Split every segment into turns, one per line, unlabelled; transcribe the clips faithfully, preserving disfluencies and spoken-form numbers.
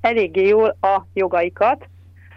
eléggé jól a jogaikat.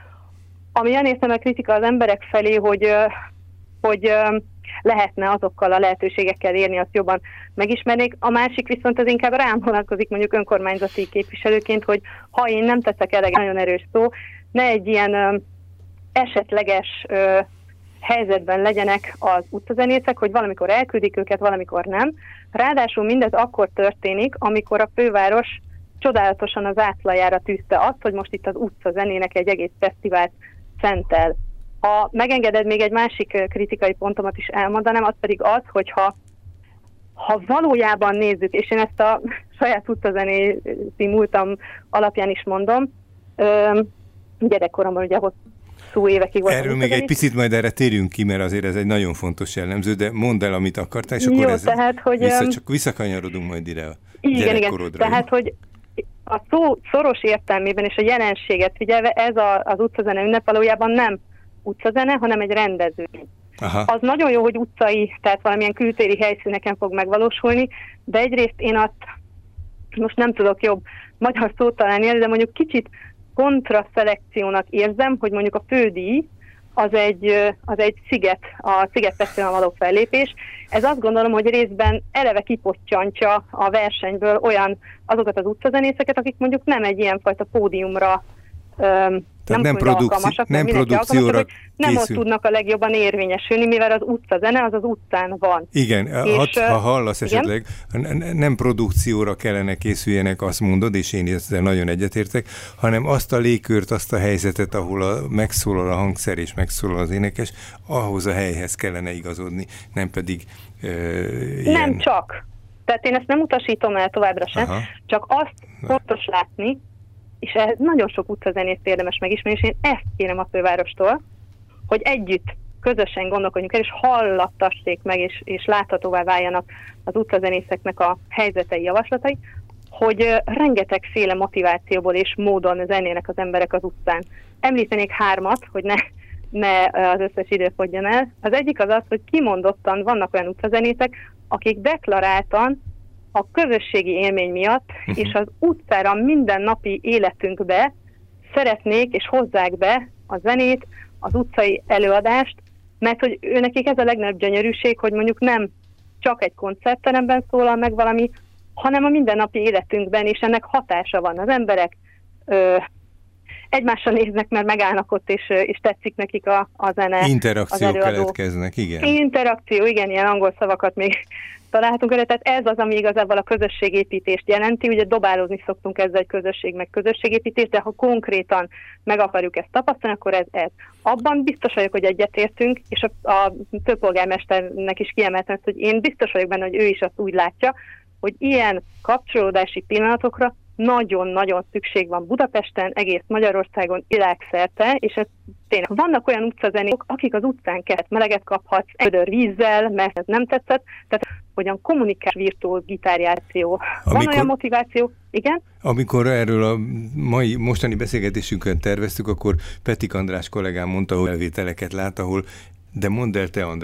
Ami elnéztem a kritika az emberek felé, hogy, hogy lehetne azokkal a lehetőségekkel érni, azt jobban megismernék. A másik viszont az inkább rám vonatkozik mondjuk önkormányzati képviselőként, hogy ha én nem teszek eleget, nagyon erős szó, ne egy ilyen ö, esetleges ö, helyzetben legyenek az utcazenészek, hogy valamikor elküldik őket, valamikor nem. Ráadásul mindez akkor történik, amikor a főváros csodálatosan az átlajára tűzte azt, hogy most itt az utcazenének egy egész fesztivált szentel. Ha megengeded, még egy másik kritikai pontomat is elmondanám, az pedig az, hogyha ha valójában nézzük, és én ezt a saját utcazenészi múltam alapján is mondom, gyerekkoromban ugye hosszú évekig voltam.
Erről még egy picit majd erre térjünk ki, mert azért ez egy nagyon fontos jellemző, de mondd el, amit akartál, és akkor
Jó,
ez
tehát, hogy,
vissza, csak visszakanyarodunk majd ide a
igen,
gyerekkorodra.
Igen, tehát, hogy a szó szoros értelmében és a jelenséget figyelve ez a, az utcazene ünnep valójában nem utcazene, hanem egy rendezvény.
Aha.
Az nagyon jó, hogy utcai, tehát valamilyen kültéri helyszíneken fog megvalósulni, de egyrészt én azt most nem tudok jobb magyar szót találni, de mondjuk kicsit kontraszelekciónak érzem, hogy mondjuk a fődíj az egy, az egy sziget, a Szigetfesztiválon való fellépés. Ez azt gondolom, hogy részben eleve kipottyantja a versenyből olyan azokat az utcazenészeket, akik mondjuk nem egy ilyenfajta pódiumra öm,
nem, nem, produkci- nem produkcióra
nem ott tudnak a legjobban érvényesülni, mivel az utcazene az az utcán van.
Igen, és, ha, ha hallasz igen? esetleg, nem produkcióra kellene készüljenek, azt mondod, és én ezzel nagyon egyetértek, hanem azt a légkört, azt a helyzetet, ahol a, megszólal a hangszer és megszólal az énekes, ahhoz a helyhez kellene igazodni, nem pedig uh, ilyen...
Nem csak. Tehát én ezt nem utasítom el továbbra sem, Aha. csak azt fontos látni, és ehhez nagyon sok utcazenészt érdemes megismerni, és én ezt kérem a fővárostól, hogy együtt, közösen gondolkodjunk el, és hallattassék meg, és, és láthatóvá váljanak az utcazenészeknek a helyzetei, javaslatai, hogy rengetegféle motivációból és módon zenének az emberek az utcán. Említenék hármat, hogy ne, ne az összes idő fogjon el. Az egyik az az, hogy kimondottan vannak olyan utcazenészek, akik deklaráltan a közösségi élmény miatt uh-huh. és az utcára mindennapi életünkbe szeretnék és hozzák be a zenét, az utcai előadást, mert hogy őnekik ez a legnagyobb gyönyörűség, hogy mondjuk nem csak egy koncertteremben szólal meg valami, hanem a mindennapi életünkben, és ennek hatása van. Az emberek ö, egymással néznek, mert megállnak ott, és, és tetszik nekik a, a zene.
Interakciók keletkeznek, igen.
Interakció, igen, ilyen angol szavakat még találhatunk erre, tehát ez az, ami igazából a közösségépítést jelenti. Ugye dobálózni szoktunk ezzel, egy közösség meg közösségépítés, de ha konkrétan meg akarjuk ezt tapasztalni, akkor ez ez. Abban biztos vagyok, hogy egyetértünk, és a, a főpolgármesternek is kiemeltem, hogy én biztos vagyok benne, hogy ő is azt úgy látja, hogy ilyen kapcsolódási pillanatokra nagyon-nagyon szükség van Budapesten, egész Magyarországon, világszerte, és ez tényleg. Vannak olyan utcazenék, akik az utcán kellett meleget kaphatsz, ödör vízzel, mert ez nem tetszett, tehát hogyan kommunikál virtuóz gitárjáció. Van olyan motiváció, igen?
Amikor erről a mai, mostani beszélgetésünkön terveztük, akkor Petik András kollégám mondta, hogy elvételeket lát, ahol, de mondd el te, András,